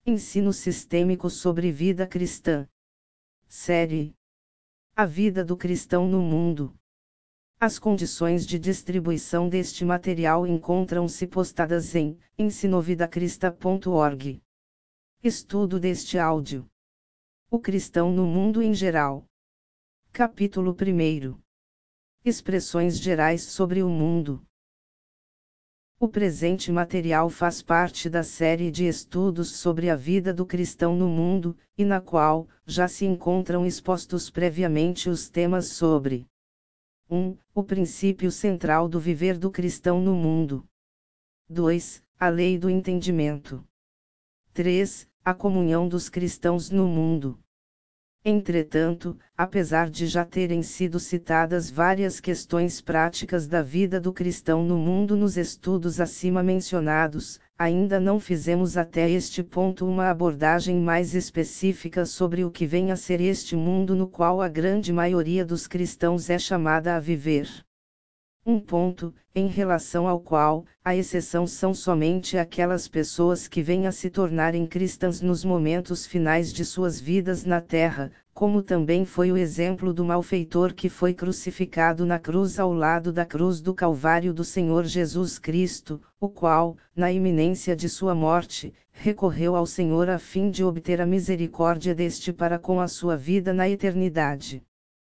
Ensino sistêmico sobre vida cristã. Série: A vida do cristão no mundo. As condições de distribuição deste material encontram-se postadas em ensinovidacrista.org. Estudo deste áudio. O cristão no mundo em geral. Capítulo 1. Expressões gerais sobre o mundo. O presente material faz parte da série de estudos sobre a vida do cristão no mundo, e na qual já se encontram expostos previamente os temas sobre 1. O princípio central do viver do cristão no mundo. 2. A lei do entendimento. 3. A comunhão dos cristãos no mundo. Entretanto, apesar de já terem sido citadas várias questões práticas da vida do cristão no mundo nos estudos acima mencionados, ainda não fizemos até este ponto uma abordagem mais específica sobre o que vem a ser este mundo no qual a grande maioria dos cristãos é chamada a viver. Um ponto, em relação ao qual, a exceção são somente aquelas pessoas que vêm a se tornarem cristãs nos momentos finais de suas vidas na terra, como também foi o exemplo do malfeitor que foi crucificado na cruz ao lado da cruz do Calvário do Senhor Jesus Cristo, o qual, na iminência de sua morte, recorreu ao Senhor a fim de obter a misericórdia deste para com a sua vida na eternidade.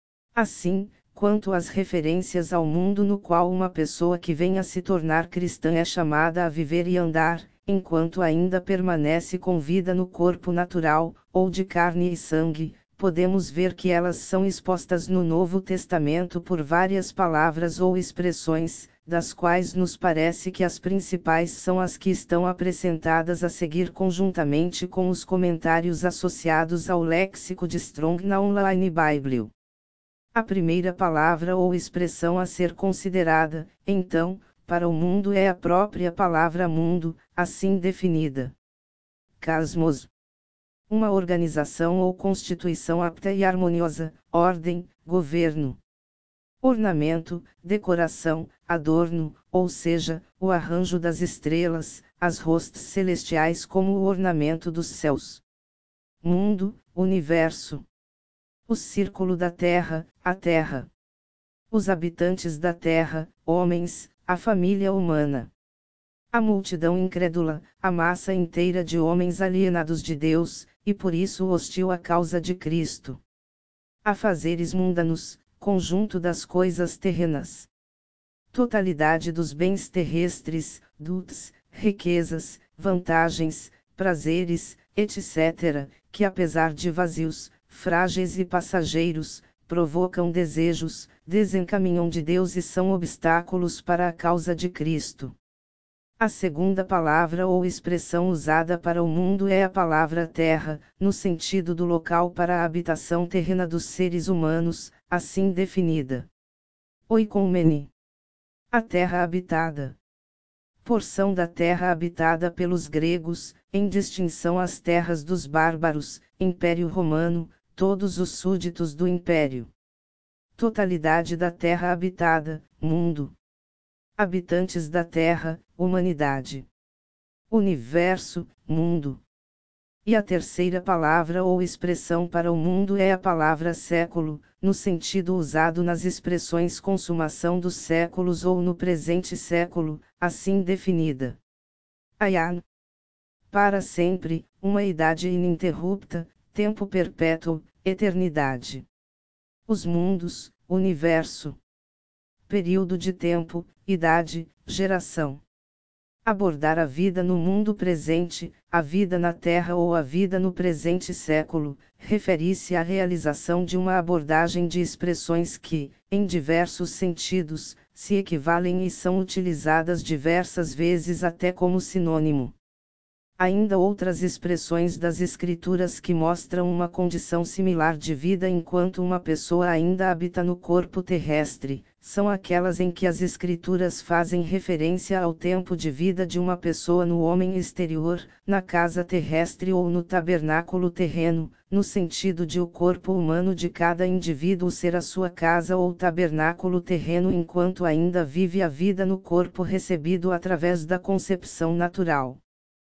Assim, quanto às referências ao mundo no qual uma pessoa que vem a se tornar cristã é chamada a viver e andar, enquanto ainda permanece com vida no corpo natural, ou de carne e sangue, podemos ver que elas são expostas no Novo Testamento por várias palavras ou expressões, das quais nos parece que as principais são as que estão apresentadas a seguir conjuntamente com os comentários associados ao léxico de Strong na Online Bible. A primeira palavra ou expressão a ser considerada, então, para o mundo é a própria palavra mundo, assim definida. Cosmos. Uma organização ou constituição apta e harmoniosa, ordem, governo. Ornamento, decoração, adorno, ou seja, o arranjo das estrelas, as hostes celestiais como o ornamento dos céus. Mundo, universo. O círculo da terra, a terra. Os habitantes da terra, homens, a família humana. A multidão incrédula, a massa inteira de homens alienados de Deus, e por isso hostil à causa de Cristo. Afazeres mundanos, conjunto das coisas terrenas. Totalidade dos bens terrestres, dutos, riquezas, vantagens, prazeres, etc., que apesar de vazios, frágeis e passageiros, provocam desejos, desencaminham de Deus e são obstáculos para a causa de Cristo. A segunda palavra ou expressão usada para o mundo é a palavra terra, no sentido do local para a habitação terrena dos seres humanos, assim definida. Oikoumene. A terra habitada. Porção da terra habitada pelos gregos, em distinção às terras dos bárbaros, Império Romano, todos os súditos do Império. Totalidade da terra habitada, mundo. Habitantes da terra, humanidade. Universo, mundo. E a terceira palavra ou expressão para o mundo é a palavra século, no sentido usado nas expressões consumação dos séculos ou no presente século, assim definida. Ayan. Para sempre, uma idade ininterrupta, tempo perpétuo, eternidade. Os mundos, universo. Período de tempo, idade, geração. Abordar a vida no mundo presente, a vida na Terra ou a vida no presente século, refere-se à realização de uma abordagem de expressões que, em diversos sentidos, se equivalem e são utilizadas diversas vezes até como sinônimo. Ainda outras expressões das Escrituras que mostram uma condição similar de vida enquanto uma pessoa ainda habita no corpo terrestre, são aquelas em que as Escrituras fazem referência ao tempo de vida de uma pessoa no homem exterior, na casa terrestre ou no tabernáculo terreno, no sentido de o corpo humano de cada indivíduo ser a sua casa ou tabernáculo terreno enquanto ainda vive a vida no corpo recebido através da concepção natural.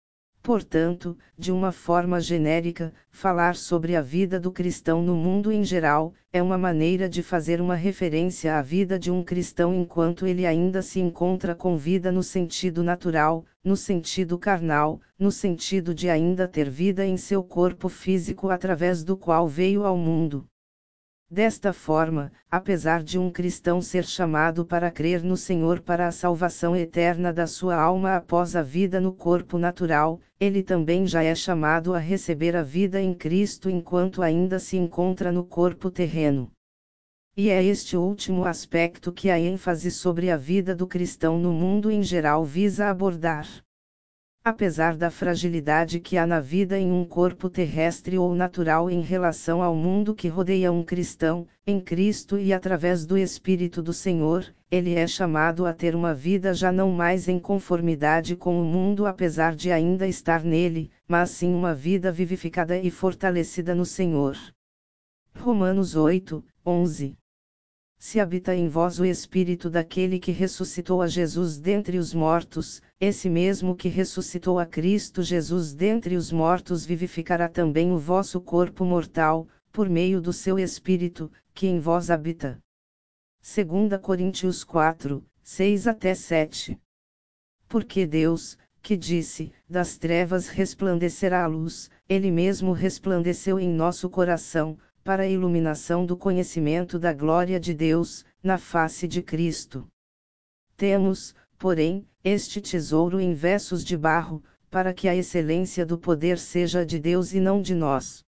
Portanto, de uma forma genérica, falar sobre a vida do cristão no mundo em geral, é uma maneira de fazer uma referência à vida de um cristão enquanto ele ainda se encontra com vida no sentido natural, no sentido carnal, no sentido de ainda ter vida em seu corpo físico através do qual veio ao mundo. Desta forma, apesar de um cristão ser chamado para crer no Senhor para a salvação eterna da sua alma após a vida no corpo natural, ele também já é chamado a receber a vida em Cristo enquanto ainda se encontra no corpo terreno. E é este último aspecto que a ênfase sobre a vida do cristão no mundo em geral visa abordar. Apesar da fragilidade que há na vida em um corpo terrestre ou natural em relação ao mundo que rodeia um cristão, em Cristo e através do Espírito do Senhor, ele é chamado a ter uma vida já não mais em conformidade com o mundo apesar de ainda estar nele, mas sim uma vida vivificada e fortalecida no Senhor. Romanos 8, 11. Se habita em vós o Espírito daquele que ressuscitou a Jesus dentre os mortos, esse mesmo que ressuscitou a Cristo Jesus dentre os mortos vivificará também o vosso corpo mortal, por meio do seu Espírito, que em vós habita. 2 Coríntios 4, 6-7. Porque Deus, que disse, das trevas resplandecerá a luz, Ele mesmo resplandeceu em nosso coração, para a iluminação do conhecimento da glória de Deus, na face de Cristo. Temos, porém, este tesouro em vasos de barro, para que a excelência do poder seja de Deus e não de nós.